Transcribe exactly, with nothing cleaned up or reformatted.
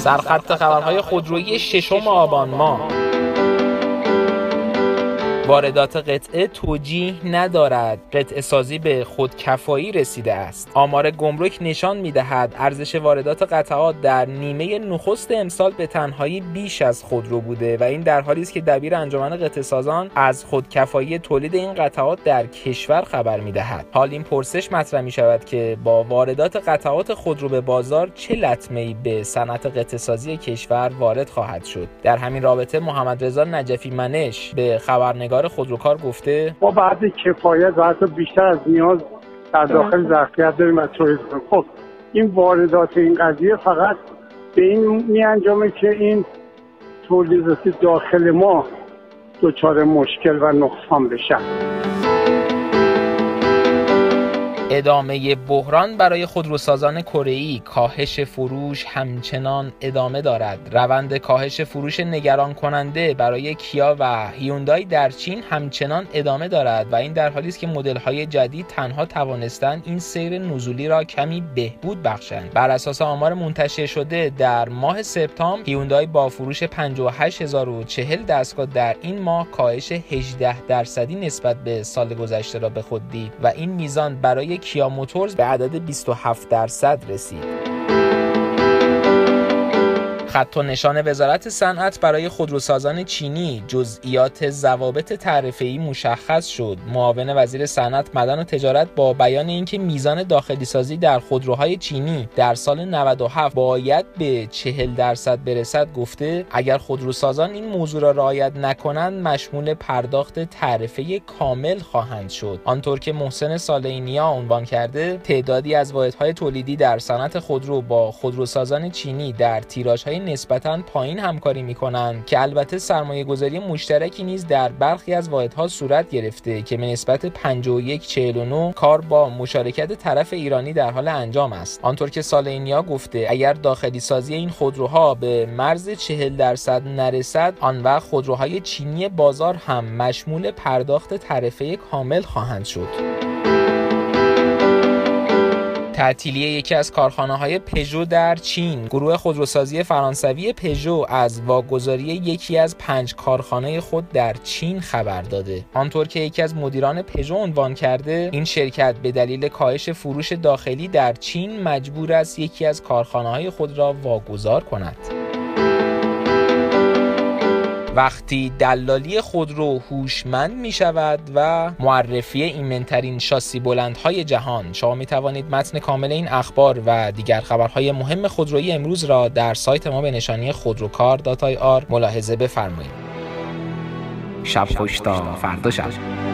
سرخط خبرهای خودرویی ششم آبان ماه. واردات قطعه توجیه ندارد، قطعه سازی به خودکفایی رسیده است. آمار گمرک نشان می‌دهد ارزش واردات قطعات در نیمه نخست امسال به تنهایی بیش از خودرو بوده و این در حالی است که دبیر انجمن قطعه سازان از خودکفایی تولید این قطعات در کشور خبر می‌دهد. حال این پرسش مطرح می‌شود که با واردات قطعات خودرو به بازار چه لطمه‌ای به صنعت قطعه سازی کشور وارد خواهد شد؟ در همین رابطه محمد رضا نجفی منش به خبرنگار خودروکار گفته ما بعد کفایت و حتی بیشتر از نیاز در داخل ظرفیت داریم از تولید کنیم. خب این واردات این قضیه فقط به این می انجامه که این تولیدات داخل ما دچار مشکل و نقصان بشن. ادامه بحران برای خودروسازان کره‌ای، کاهش فروش همچنان ادامه دارد. روند کاهش فروش نگران کننده برای کیا و هیوندای در چین همچنان ادامه دارد و این در حالی است که مدل‌های جدید تنها توانستند این سیر نزولی را کمی بهبود بخشند. بر اساس آمار منتشر شده در ماه سپتامبر، هیوندای با فروش پنجاه و هشت هزار و چهل دستگاه در این ماه کاهش هجده درصدی نسبت به سال گذشته را به خود دید و این میزان برای کیا موتورز به عدد بیست و هفت درصد رسید. خط و نشان وزارت صنعت برای خودروسازان چینی، جزئیات ضوابط تعرفه‌ای مشخص شد. معاون وزیر صنعت، معدن و تجارت با بیان اینکه میزان داخلی سازی در خودروهای چینی در سال نود و هفت باید به چهل درصد برسد گفته اگر خودروسازان این موضوع را رعایت نکنند مشمول پرداخت تعرفه کامل خواهند شد. آنطور که محسن صالح‌نیا عنوان کرده، تعدادی از واحدهای تولیدی در صنعت خودرو با خودروسازان چینی در تیراژهای نسبتاً پایین همکاری می‌کنند که البته سرمایه‌گذاری مشترکی نیز در برخی از واحدها صورت گرفته که به نسبت پنجاه و یک چهل و نه کار با مشارکت طرف ایرانی در حال انجام است. آنطور که صالح‌نیا گفته اگر داخلی سازی این خودروها به مرز چهل درصد نرسد، آن وقت خودروهای چینی بازار هم مشمول پرداخت تعرفه کامل خواهند شد. تعطیلی یکی از کارخانه‌های پژو در چین. گروه خودروسازی فرانسوی پژو از واگذاری یکی از پنج کارخانه خود در چین خبر داده. آنطور که یکی از مدیران پژو عنوان کرده، این شرکت به دلیل کاهش فروش داخلی در چین مجبور است یکی از کارخانه‌های خود را واگذار کند. وقتی دلالی خودرو هوشمند می شود و معرفی ایمن‌ترین شاسی بلندهای جهان. شما می توانید متن کامل این اخبار و دیگر خبرهای مهم خودرویی امروز را در سایت ما به نشانی خودروکار دات آی آر ملاحظه بفرمایید. شب خوش تا فردا شب.